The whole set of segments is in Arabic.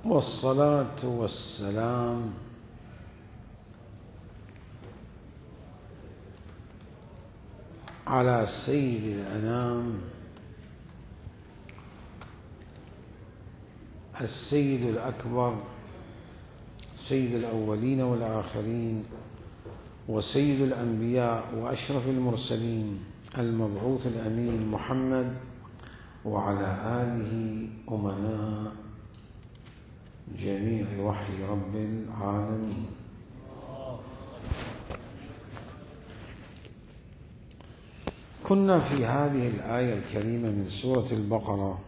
والصلاة والسلام على سيد الأنام السيد الأكبر سيد الأولين والآخرين وسيد الأنبياء وأشرف المرسلين المبعوث الأمين محمد وعلى آله أمناء جميع وحي رب العالمين. كنا في هذه الآية الكريمة من سورة البقرة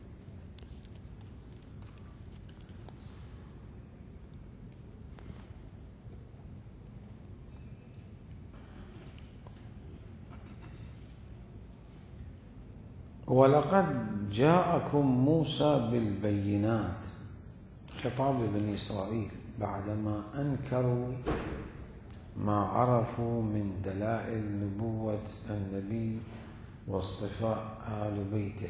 ولقد جاءكم موسى بالبينات، خطاب لبني إسرائيل بعدما أنكروا ما عرفوا من دلائل نبوة النبي واصطفاء آل بيته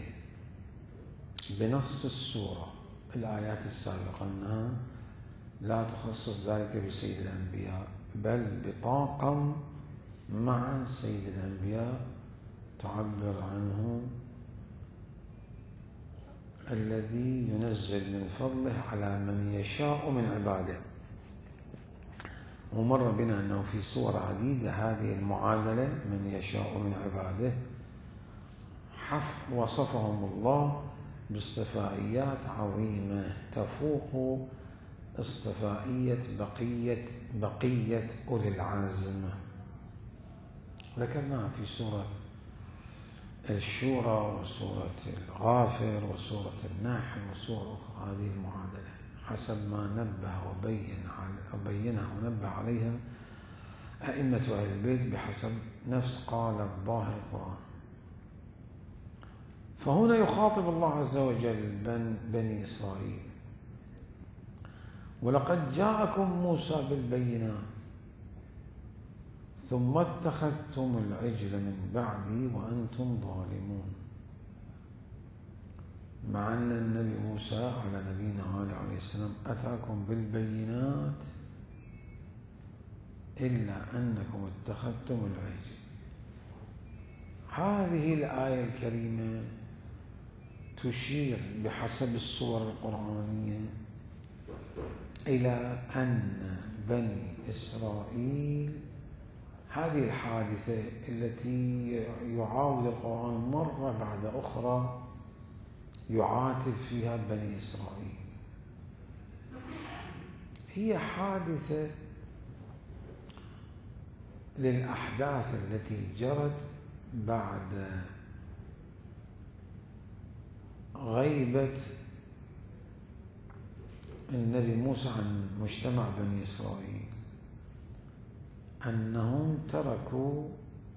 بنص السورة. الآيات السابقة أنها لا تخصص ذلك بسيد الأنبياء بل بطاقم مع سيد الأنبياء تعبر عنه الذي ينزل من فضله على من يشاء من عباده. ومر بنا أنه في سور عديدة هذه المعادلة من يشاء من عباده وصفهم الله باصطفائيات عظيمة تفوق اصطفائية بقية أولي العزم. ذكرناها في سورة الشورى وسورة الغافر وسورة النحل وسورة أخرى. هذه المعادلة حسب ما نبه وبينها ونبه عليها أئمة أهل البيت بحسب نفس قال الظاهر القرآن. فهنا يخاطب الله عز وجل بني إسرائيل: ولقد جاءكم موسى بالبينات ثم اتخذتم العجل من بعدي وأنتم ظالمون. مع أن النبي موسى على نبينا عليه السلام أتاكم بالبينات إلا أنكم اتخذتم العجل. هذه الآية الكريمة تشير بحسب الصور القرآنية إلى أن بني إسرائيل هذه الحادثة التي يعاود القرآن مرة بعد أخرى يعاتب فيها بني إسرائيل هي حادثة للأحداث التي جرت بعد غيبة النبي موسى عن مجتمع بني إسرائيل، أنهم تركوا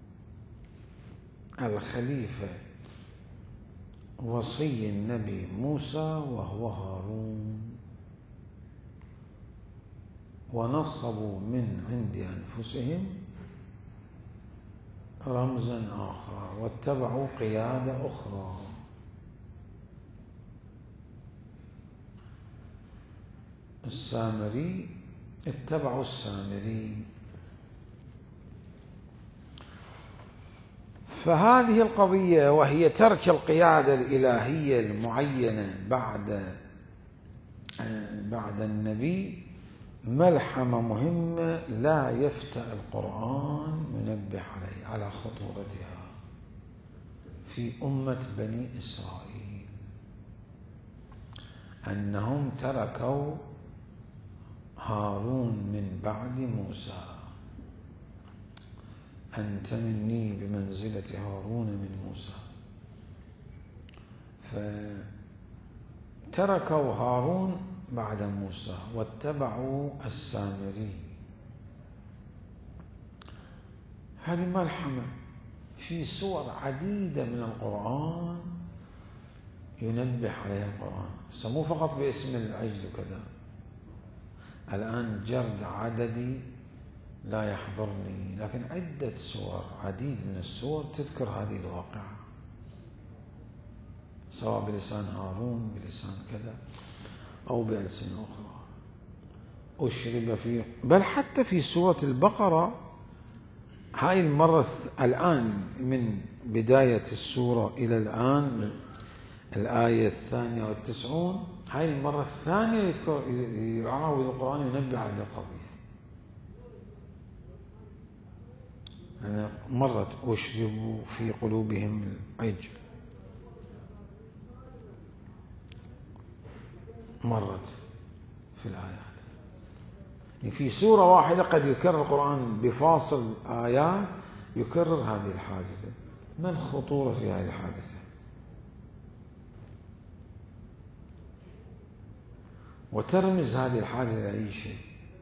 الخليفة وصي النبي موسى وهو هارون ونصبوا من عند أنفسهم رمزا آخر واتبعوا قيادة أخرى. السامري اتبعوا السامري. فهذه القضية وهي ترك القيادة الإلهية المعينة بعد النبي ملحمة مهمة لا يفتأ القرآن ينبه على خطورتها في أمة بني إسرائيل، أنهم تركوا هارون من بعد موسى. أنت مني بمنزلة هارون من موسى. فتركوا هارون بعد موسى واتبعوا السامري. هذه ملحمة في سور عديدة من القرآن ينبه عليها القرآن، مو فقط باسم العجل وكذا. الآن جرد عددي لا يحضرني، لكن عدة سور، عديد من السور تذكر هذه الواقعة، سواء بلسان هارون بلسان كذا. أو بألسنة أخرى أشرب في، بل حتى في سورة البقرة هاي المرة الآن من بداية السورة إلى الآن الآية 92، هاي المرة الثانية يذكر يعاود القرآن ينبه على القضية. أنا مرت أشربوا في قلوبهم العجل، مرت في الآيات. يعني في سورة واحدة قد يكرر القرآن بفاصل آيات يكرر هذه الحادثة. ما الخطورة في هذه الحادثة؟ وترمز هذه الحادثة لأي شيء.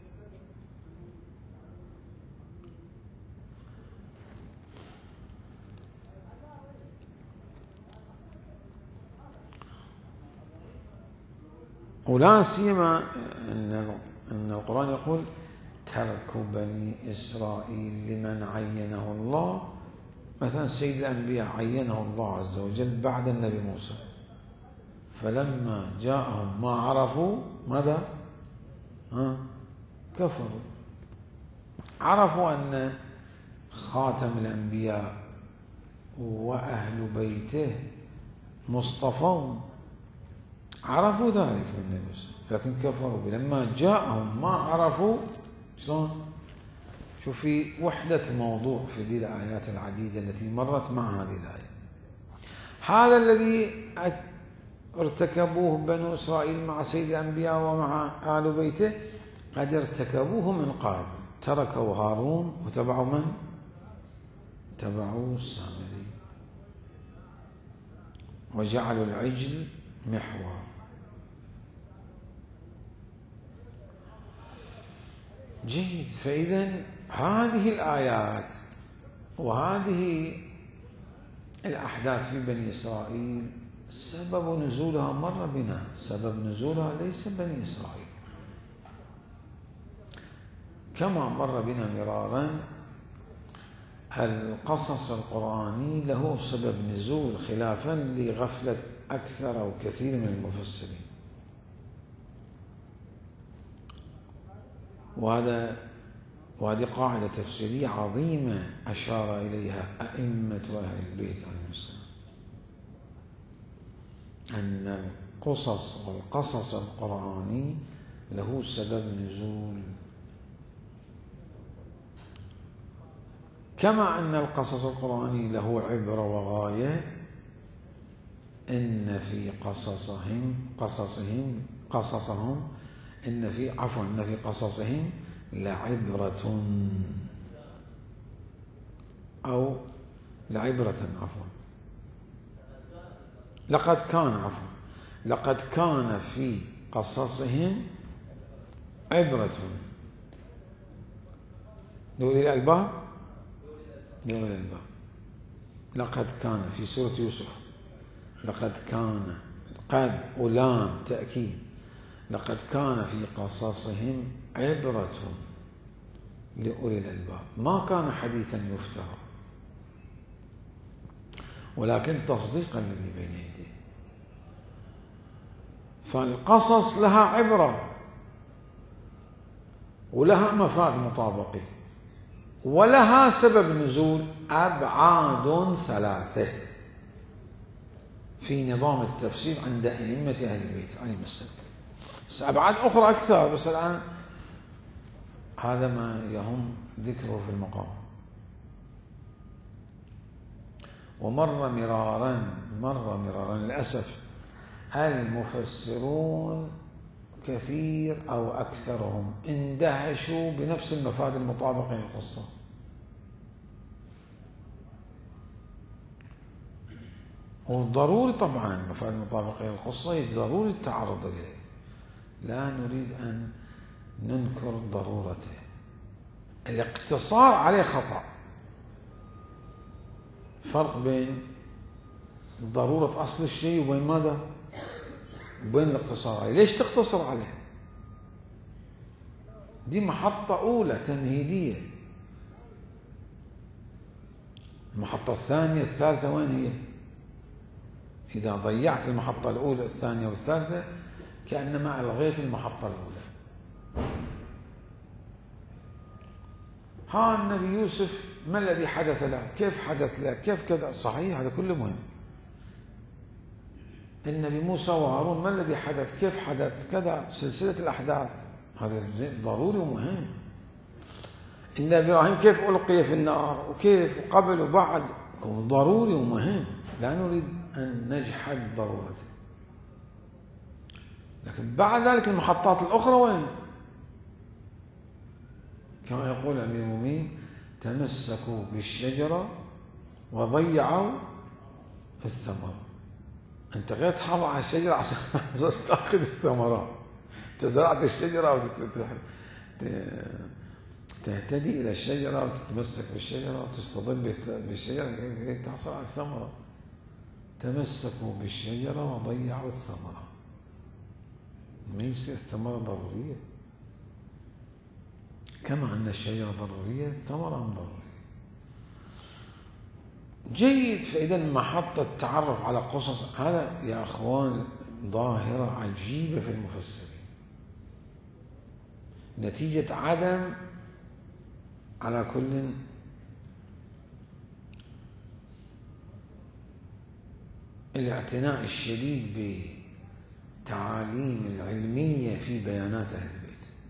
ولا سيما أن القرآن يقول ترك بني إسرائيل لمن عينه الله. مثلا سيد الأنبياء عينه الله عز وجل بعد النبي موسى، فلما جاءهم ما عرفوا ماذا؟ كفروا. عرفوا أن خاتم الأنبياء وأهل بيته مصطفون، عرفوا ذلك من النبي موسى، لكن كفروا به. لما جاءهم ما عرفوا شلون؟ شوف في وحدة الموضوع في هذه الآيات العديدة التي مرت مع هذه الآية. هذا الذي ارتكبوه بنو إسرائيل مع سيد الأنبياء ومع آل بيته قد ارتكبوه من قبل. تركوا هارون وتبعوا من؟ تبعوا السامري وجعلوا العجل محور. جيد. فإذا هذه الآيات وهذه الأحداث في بني إسرائيل سبب نزولها مر بنا. سبب نزولها ليس بني إسرائيل، كما مر بنا مرارا القصص القرآني له سبب نزول خلافا لغفلة أكثر أو كثير من المفسرين. وهذه قاعدة تفسيرية عظيمة أشار إليها أئمة أهل البيت عليهم السلام، أن القصص القرآني له سبب نزول، كما أن القصص القرآني له عبرة وغاية. إن في قصصهم لعبرة أو لعبرة لقد كان في قصصهم عبرة لأولي الألباب. لقد كان في سورة يوسف، لقد كان قد ولام تأكيد، لقد كان في قصصهم عبرة لأولي الألباب. ما كان حديثا يفترى، ولكن تصديقا الذي بين يديه. فالقصص لها عبرة ولها مفاد مطابقة ولها سبب نزول، أبعاد ثلاثة في نظام التفسير عند أئمة أهل البيت عليهم السلام. أبعاد أخرى أكثر، بس الآن هذا ما يهم ذكره في المقام. ومر مرارا للأسف المفسرون كثير أو أكثرهم اندهشوا بنفس المفاد المطابقة للقصة. وضروري طبعا مفاد المطابقة للقصة ضروري التعرض إليه، لا نريد أن ننكر ضرورته. الاقتصار عليه خطأ. فرق بين ضرورة أصل الشيء وبين ماذا؟ وبين الاقتصار عليه. ليش تقتصر عليه؟ دي محطة أولى تمهيدية. المحطة الثانية الثالثة وين هي؟ إذا ضيعت المحطة الأولى الثانية والثالثة كأنما ألغيت المحطة الأولى. ها النبي يوسف ما الذي حدث له؟ كيف حدث له؟ كيف كذا؟ صحيح، هذا كله مهم. النبي موسى وهارون ما الذي حدث؟ كيف حدث؟ كذا، سلسلة الأحداث، هذا ضروري ومهم. النبي إبراهيم كيف ألقي في النار، وكيف قبل وبعد، ضروري ومهم، لا نريد أن نجحد ضرورته. لكن بعد ذلك المحطات الأخرى وين؟ كما يقول أمير المؤمنين: تمسكوا بالشجرة وضيعوا الثمر. أنت غير تحافظ على الشجرة عشان تأخذ الثمرات. تزرعت الشجرة تهتدي إلى الشجرة وتتمسك بالشجرة وتستظل بالشجرة تحصل على الثمرة. تمسكوا بالشجرة وضيعوا الثمرة. ما يصير الثمرة ضرورية، كما أن الشجرة ضرورية الثمرة ضرورية. جيد. فإذا محطة التعرف على قصص، هذا يا أخوان ظاهرة عجيبة في المفسرين، نتيجة عدم على كل الاعتناء الشديد بالتعاليم العلمية في بيانات أهل البيت.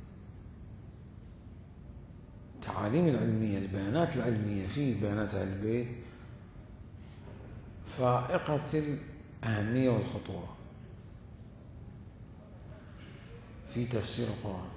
التعاليم العلمية، البيانات العلمية في بيانات أهل البيت فائقة الأهمية والخطورة في تفسير القرآن.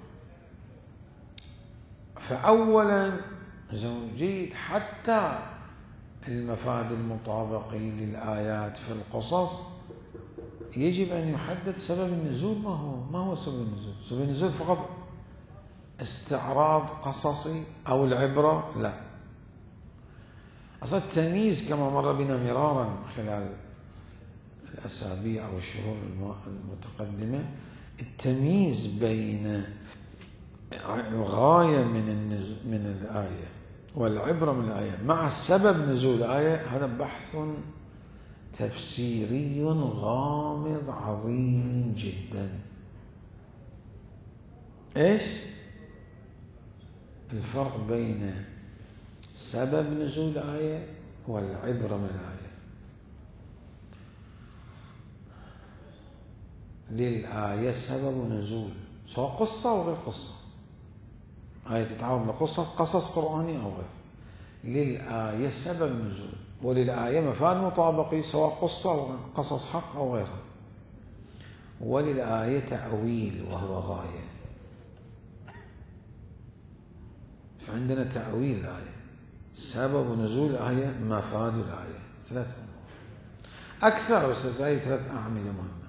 فأولا جيد، حتى المفاد المطابقي للآيات في القصص يجب أن يحدد سبب النزول. ما هو سبب النزول؟ سبب النزول فقط استعراض قصصي أو العبرة؟ لا. أصلا التمييز كما مر بنا مرارا خلال الأسابيع أو الشهور المتقدمة، التمييز بين الغاية من الآية والعبرة من الآية مع سبب نزول الآية، هذا بحث تفسيري غامض عظيم جدا. إيش الفرق بين سبب نزول الآية والعبرة من الآية؟ للآية سبب نزول، سواء قصة أو غير قصة، آية تتعرض لقصة، قصص قرآني أو غير. للآية سبب نزول، وللآية مفاد مطابقي، سواء قصة أو قصص حق أو غيرها. وللآية تأويل وهو غاية. فعندنا تأويل الآية، سبب نزول الآية، مفاد الآية، ثلاثة أكثر، بس هذه ثلاث أعمدة مهمة.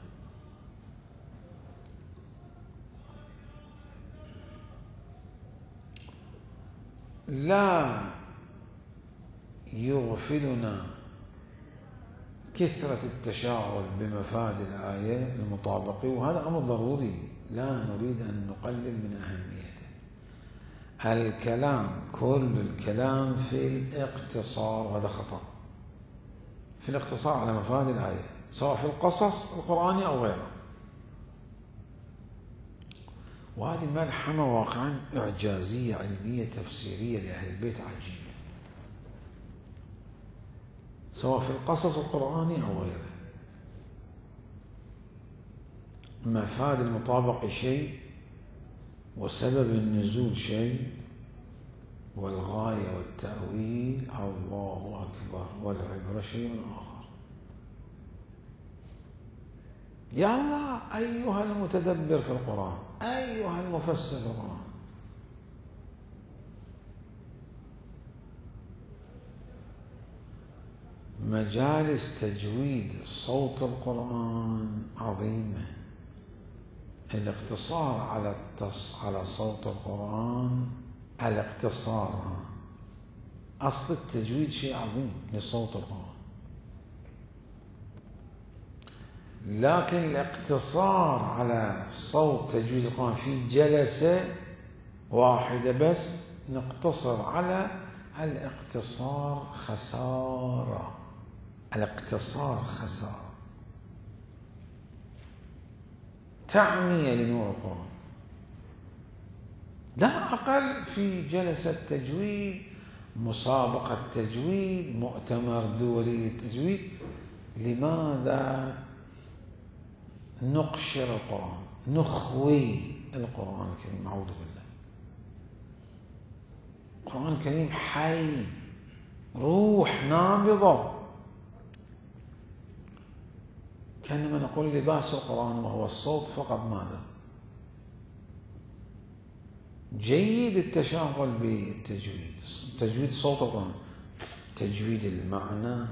لا يغفلنا كثرة التشاغل بمفاد الآية المطابقة، وهذا أمر ضروري لا نريد أن نقلل من أهميته. الكلام، كل الكلام في الاقتصار، وهذا خطأ، في الاقتصار على مفاد الآية سواء في القصص القرآني أو غيره. وهذه ملحمة واقعا إعجازية علمية تفسيرية لأهل البيت عجيبة، سواء في القصص القرآني أو غيره. مفاد المطابق شيء، وسبب النزول شيء، والغاية والتأويل الله أكبر، والعبرة شيء آخر. يا الله أيها المتدبر في القرآن، أيها المفسر في القرآن، مجالس تجويد صوت القرآن عظيمة. الاقتصار على صوت القرآن، الاقتصار أصل التجويد شيء عظيم لصوت القرآن، لكن الاقتصار على صوت تجويد القرآن في جلسة واحدة بس، نقتصر على الاقتصار خسارة. الاقتصار خسارة. تعمية لنور القرآن، لا أقل في جلسة تجويد، مسابقة تجويد، مؤتمر دولي للتجويد. لماذا نقشر القرآن، نخوي القرآن الكريم؟ أعوذ بالله. القرآن الكريم حي، روح نابضة، كأنما نقول لباس القرآن وهو الصوت فقط. ماذا؟ جيد التشاغل بالتجويد، تجويد صوت القرآن، تجويد المعنى،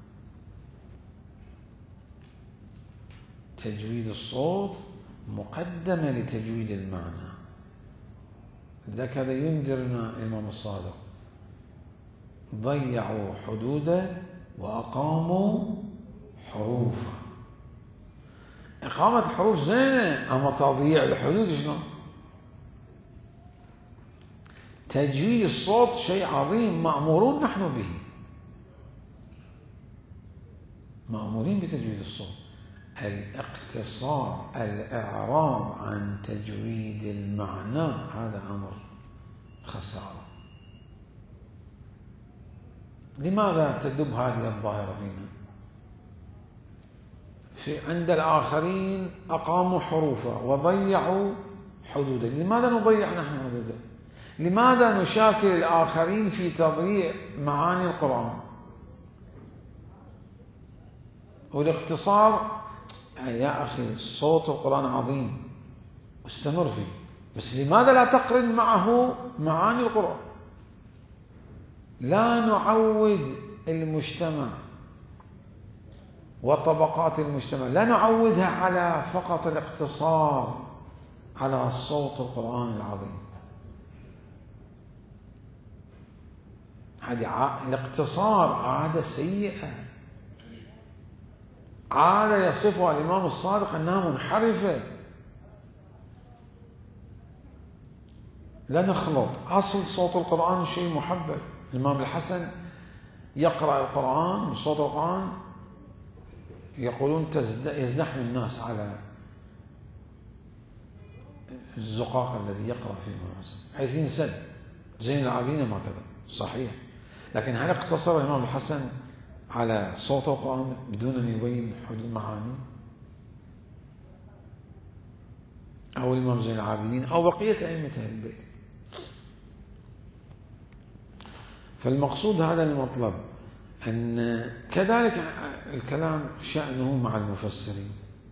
تجويد الصوت مقدمة لتجويد المعنى. لذلك هذا ينذرنا الإمام الصادق: ضيعوا حدوده وأقاموا حروفه. إقامة الحروف زينة، أما تضييع الحدود شلون؟ تجويد الصوت شيء عظيم، مأمورون نحن به، مأمورين بتجويد الصوت. الاقتصار، الإعراض عن تجويد المعنى، هذا أمر خسارة. لماذا تدب هذه الظاهرة فينا؟ عند الآخرين أقاموا حروفه وضيعوا حدوده، لماذا نضيع نحن حدوده؟ لماذا نشاكل الآخرين في تضييع معاني القرآن؟ والاختصار، يا أخي صوت القرآن عظيم، استمر فيه، بس لماذا لا تقرن معه معاني القرآن؟ لا نعود المجتمع وطبقات المجتمع، لا نعودها على فقط الاقتصار على صوت القرآن العظيم. هذه الاقتصار عادة سيئة، عادة يصفها الإمام الصادق أنها منحرفة. لا نخلط، أصل صوت القرآن شيء محبب. الإمام الحسن يقرأ القرآن، صوت القرآن يقولون يزدحم الناس على الزقاق الذي يقرأ فيه المناسب حيث ينسد. زين العابدين ما كذا، صحيح، لكن هل اقتصر الإمام الحسن على صوت القرآن بدون أن يبين حدود المعاني؟ أو الإمام زين العابدين أو بقية أئمة أهل البيت؟ فالمقصود هذا المطلب، أن كذلك الكلام شأنه مع المفسرين.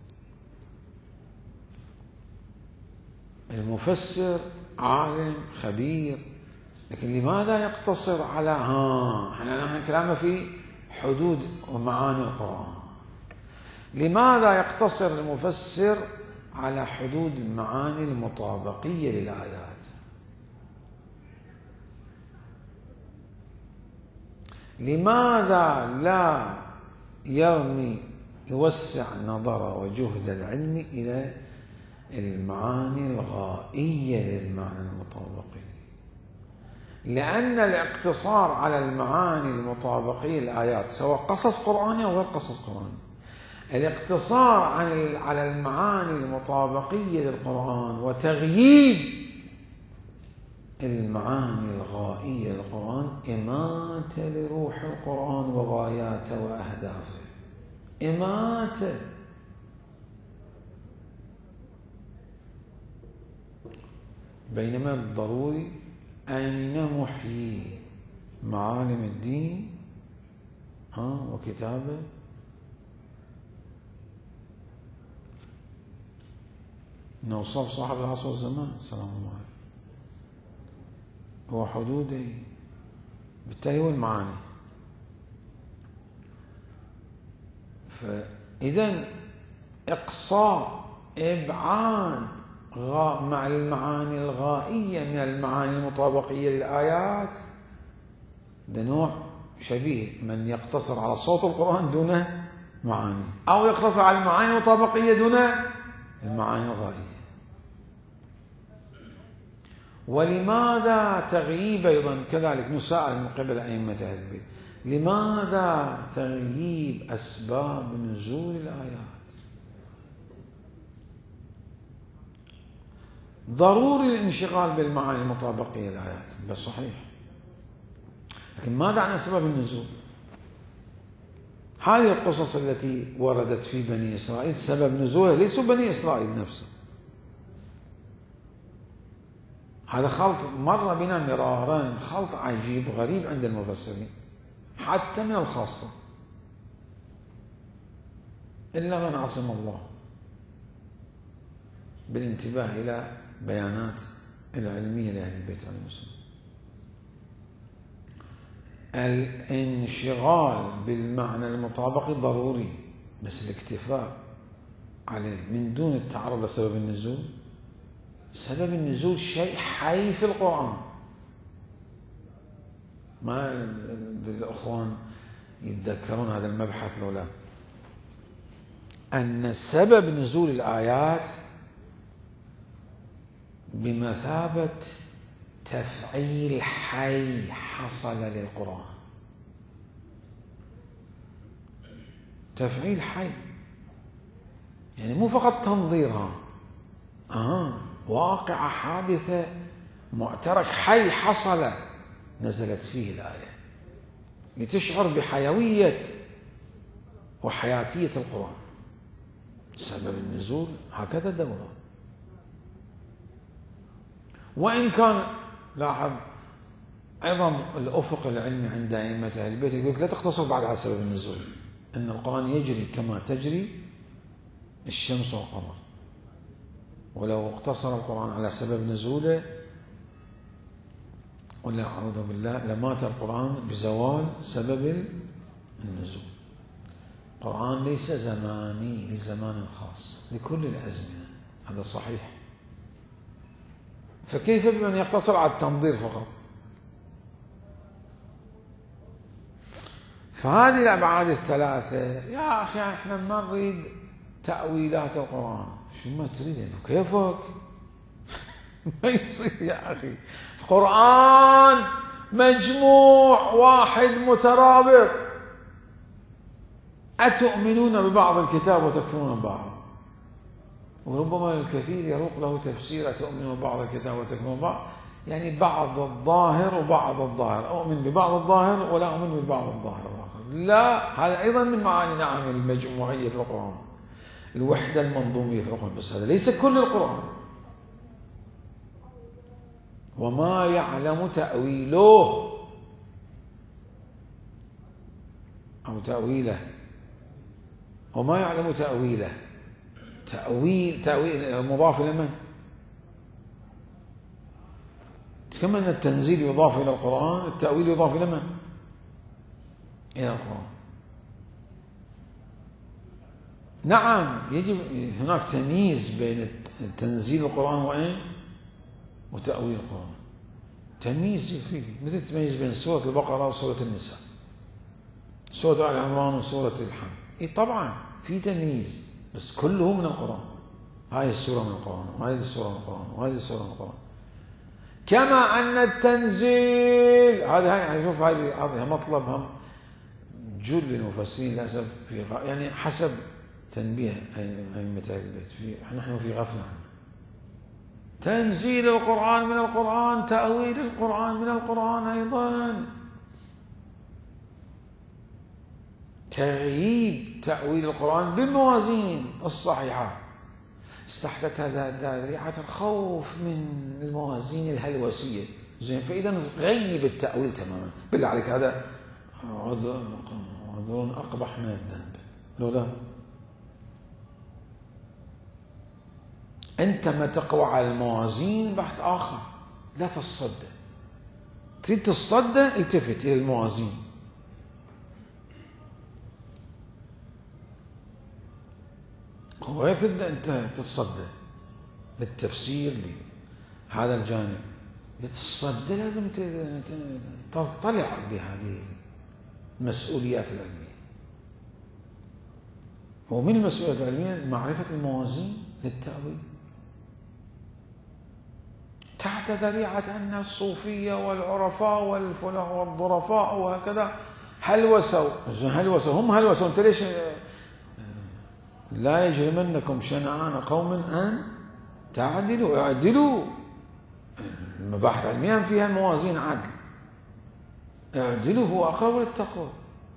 المفسر عالم خبير، لكن لماذا يقتصر على نحن كلامنا في حدود ومعاني القرآن؟ لماذا يقتصر المفسر على حدود المعاني المطابقية للآيات؟ لماذا لا يوسع نظر وجهد العلم إلى المعاني الغائية للمعنى المطابقي؟ لأن الاقتصار على المعاني المطابقية للآيات، سواء قصص قرآني أو غير قصص قرآني، الاقتصار على المعاني المطابقية للقرآن وتغييب المعاني الغائية للقرآن إماتة لروح القرآن وغاياته وأهدافه، إماتة. بينما الضروري أن نحيي معالم الدين وكتابه نوصف صاحب العصر والزمان سلام الله عليه وحدوده، بالتالي هو المعاني. فإذا إقصاء، إبعاد مع المعاني الغائية من المعاني المطابقية للآيات، ده نوع شبيه من يقتصر على صوت القرآن دون معاني، أو يقتصر على المعاني المطابقية دون المعاني الغائية. ولماذا تغييب أيضا كذلك نسأل من قبل أئمة أهل البيت، لماذا تغييب أسباب نزول الآيات؟ ضروري الانشغال بالمعاني المطابقية للآيات، بس صحيح. لكن ماذا عن سبب النزول؟ هذه القصص التي وردت في بني إسرائيل سبب نزولها ليسوا بني إسرائيل نفسه. هذا خلط مر بنا مرارا، خلط عجيب غريب عند المفسرين حتى من الخاصة، إلا من عصم الله بالانتباه إلى بيانات العلمية لأهل البيت عليهم السلام. الانشغال بالمعنى المطابق ضروري، بس الاكتفاء عليه من دون التعرض لسبب النزول. سبب النزول شيء حي في القرآن. ما الأخوان يتذكرون هذا المبحث لولا أن سبب نزول الآيات بمثابة تفعيل حي حصل للقرآن. تفعيل حي يعني مو فقط تنظيرها، واقعة حادثة معترك حي حصل نزلت فيه الآية لتشعر بحيوية وحياتية القرآن. سبب النزول هكذا دوره. وإن كان لاحظ عظم الأفق العلمي عند أئمة أهل البيت يقول لا تقتصر بعد على سبب النزول، إن القرآن يجري كما تجري الشمس والقمر، ولو اقتصر القرآن على سبب نزوله ولا أعوذ بالله لمات القرآن بزوال سبب النزول. القرآن ليس زماني لزمان خاص لكل الأزمنة، هذا صحيح. فكيف بمن يقتصر على التنظير فقط؟ فهذه الأبعاد الثلاثة يا أخي احنا ما نريد تأويلات القرآن. شو ما تريد انه كيفك؟ ما يصير يا أخي. القرآن مجموع واحد مترابط. أتؤمنون ببعض الكتاب وتكفرون ببعض، وربما الكثير يروق له تفسير أتؤمنون ببعض الكتاب وتكفرون ببعض، يعني بعض الظاهر وبعض الظاهر، أؤمن ببعض الظاهر ولا أؤمن ببعض الظاهر الآخر. لا، هذا أيضا من معاني نعم المجموعية في القرآن، الوحدة المنظومية في القرآن، بس هذا ليس كل القرآن. وما يعلم تأويله أو تأويله، وما يعلم تأويله. تأويل مضاف إلى من؟ كما أن التنزيل يضاف إلى القرآن، التأويل يضاف إلى من؟ إلى القرآن. نعم يجب هناك تمييز بين تنزيل القرآن وإيه؟ وتأويل القرآن. تمييز فيه، مثل تمييز بين سورة البقرة وسورة النساء، سورة آل عمران وسورة الحمد. طبعا في تمييز، بس كله من القرآن. هذه السورة من القرآن، وهذه السورة من القرآن، وهذه السورة من القرآن. كما أن التنزيل هذا شوف هذه مطلب هم جل المفسرين للأسف في يعني حسب تنبيه أئمة أهل البيت نحن في غفلة عنه. تنزيل القرآن من القرآن، تأويل القرآن من القرآن أيضا، تغييب تأويل القرآن بالموازين الصحيحة استحدث هذا ذريعة الخوف من الموازين الهلوسية. زين، فإذا غيب التأويل تماما. بالله عليك هذا عذر أقبح من الذنب. لولا أنت ما تقوى على الموازين بحث آخر، لا تتصدى. تريد تتصدى التفت إلى الموازين. وغير تبدأ أنت تتصدى للتفسير لهذا الجانب. لتتصدى لازم تطلع بهذه المسؤوليات العلمية. ومن المسؤوليات العلمية معرفة الموازين للتأويل، تحت ذريعة أن الصوفية والعرفاء والفلاح والظرفاء وهكذا هلوسوا. هم هلوسوا. أنت ليش لا يجرمنكم شنآن قوم أن تعدلوا اعدلوا. المباحث علميا فيها موازين عدل. اعدلوا هو أقرب للتقوى.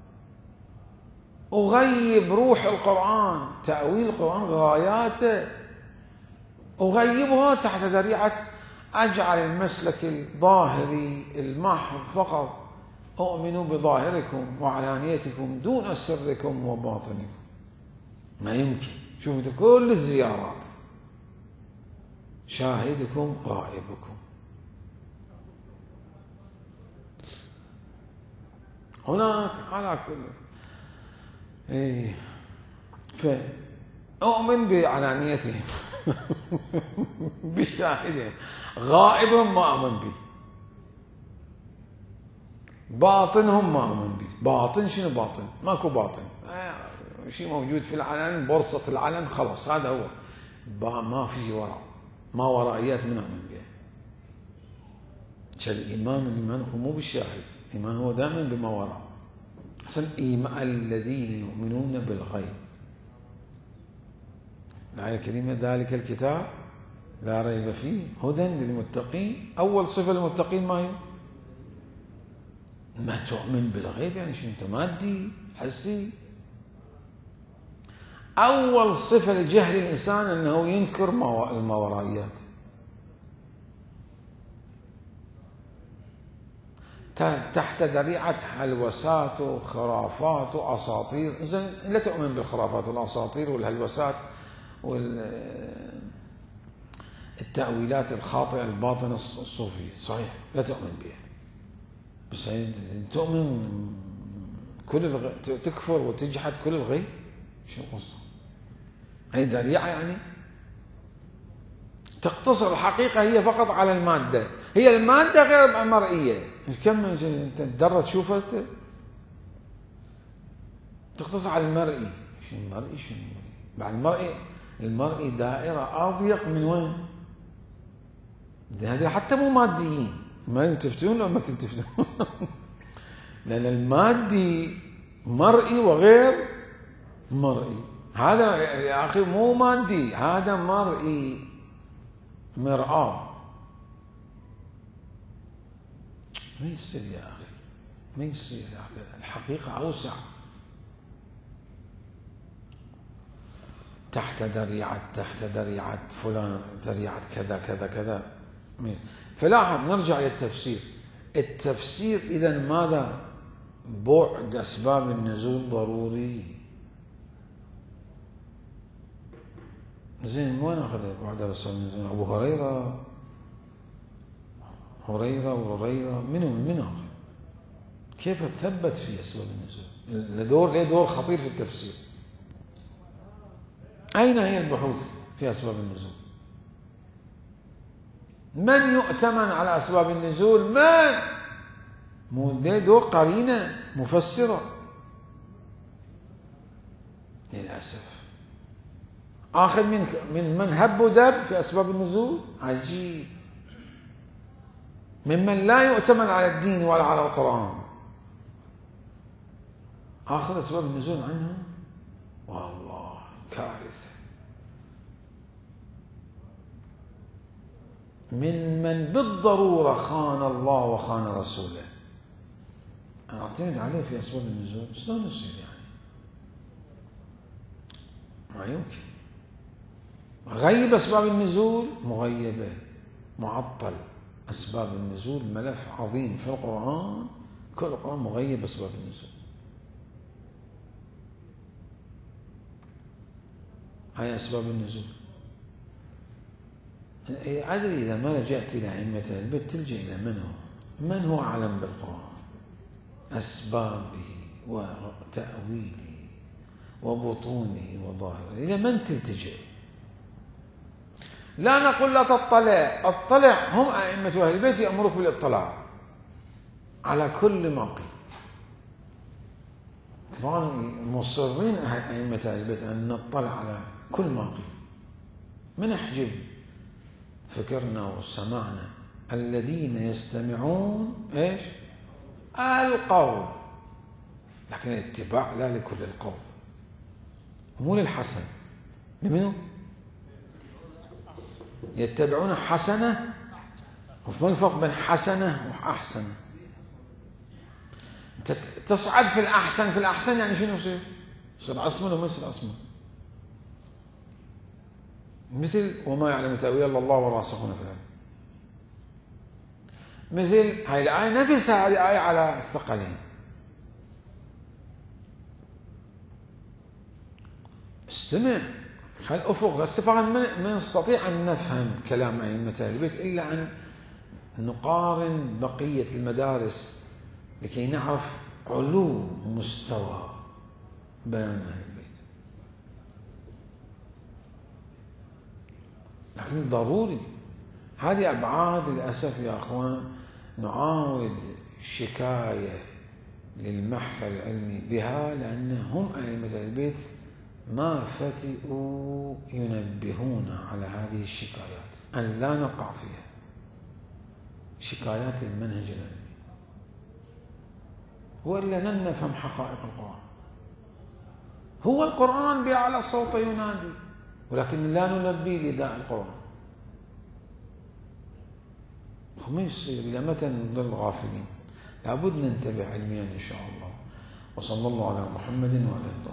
أغيب روح القرآن، تأويل القرآن غاياته، أغيبها تحت ذريعة أجعل المسلك الظاهري المحض فقط، أؤمن بظاهركم وعلانيتكم دون سركم وباطنكم. ما يمكن. شوفوا كل الزيارات شاهدكم غائبكم. هناك على كل فأؤمن بعلانيتهم بشاهدهم، غائبهم ما أؤمن به، باطنهم ما أؤمن به. باطن شنو باطن؟ ماكو باطن، شيء موجود في العلن، بورصة العلن خلاص هذا هو، ما في وراء، ما ورائيات من أؤمن بها. الإيمان هو مو بالشاهد، الإيمان هو دائما بما وراء. أصلا الذين يؤمنون بالغيب. الآية الكريمة ذلك الكتاب لا ريب فيه هدى للمتقين. أول صفة للمتقين ما هي؟ ما تؤمن بالغيب، يعني شو أنت مادي حسي. أول صفة لجهل الإنسان أنه ينكر الماورائيات. تحت ذريعة هلوسات وخرافات وأساطير. إذن لا تؤمن بالخرافات والأساطير والهلوسات والتأويلات الخاطئة الباطنة الصوفية، صحيح لا تؤمن بها، بس تؤمن كل تكفر وتجحد كل الغيب. شو القصة؟ هي ذريعة يعني تقتصر الحقيقة هي فقط على المادة. هي المادة غير مرئية. كم انت تدرج تشوفها تقتصر على المرئي. شو المرئي؟ شو المرئي؟ بعد المرئي دائرة أضيق من وين؟ هذه حتى مو ماديين. ما تلتفتون ولا ما تلتفتون؟ لأن المادي مرئي وغير مرئي. هذا يا أخي مو مادي، هذا مرئي، مرآة. ما يصير يا أخي، ما يصير يا أخي. الحقيقة أوسع. تحت ذريعة فلان، ذريعة كذا كذا كذا. فلاحظ نرجع إلى التفسير. التفسير إذن ماذا؟ بعد أسباب النزول ضروري. زين وين أخذ بعد أسباب النزول؟ أبو هريرة من أخذ؟ كيف تثبت في أسباب النزول؟ ليه دور خطير في التفسير. أين هي البحوث في أسباب النزول؟ من يؤتمن على أسباب النزول؟ من؟ مو ليه دور قرينة مفسرة. للأسف آخذ من هب ودب في أسباب النزول. عجيب. ممن لا يؤتمن على الدين ولا على القرآن آخذ أسباب النزول عنهم. والله كارثة. من بالضرورة خان الله وخان رسوله أعتمد عليه في أسباب النزول. شلون يصير يعني؟ ما يمكن. غيب أسباب النزول مغيبة، معطل. أسباب النزول ملف عظيم في القرآن، كل القرآن مغيب أسباب النزول. هاي أسباب النزول. أدري إذا ما لجأت إلى أئمة البيت تلجأ إلى من هو أعلم بالقرآن، أسبابه وتأويله وبطونه وظاهره. إلى من تلتجئ؟ لا نقول لا تطلع، اطلع. هم أئمة أهل البيت يأمرك بالاطلاع على كل ما قيل. طبعا مصرين أئمة أهل البيت أن نطلع على كل ما قيل، ما نحجب فكرنا وسمعنا. الذين يستمعون ايش؟ القول، لكن الاتباع لا لكل القول، مو للحسن. لمنو؟ يتبعون حسنة. وما الفرق بين حسنة وأحسنة؟ أنت تصعد في الأحسن، في الأحسن يعني شنو يصير؟ يصير أصمل وما يصير أصمل. مثل وما يعلم تأويل إلا الله والراسخون في العلم. مثل هاي الآية نفسها، هذه آية على الثقلين. استمع، خل أفق استفاق. ما نستطيع أن نفهم كلام أئمة أهل البيت إلا أن نقارن بقية المدارس لكي نعرف علو مستوى بيان أهل البيت. لكن ضروري هذه أبعاد للأسف يا أخوان نعاود شكاية للمحفل العلمي بها، لأنهم أئمة أهل البيت ما فتئوا ينبهون على هذه الشكايات، أن لا نقع فيها، شكايات المنهج العلمي، وإلا لن نفهم حقائق القرآن. هو القرآن بأعلى صوت ينادي، ولكن لا نلبي لداء القرآن. ما يصير، إلى متى نضل غافلين؟ لابد ننتبه علميا إن شاء الله. وصلى الله على محمد وعلى آله.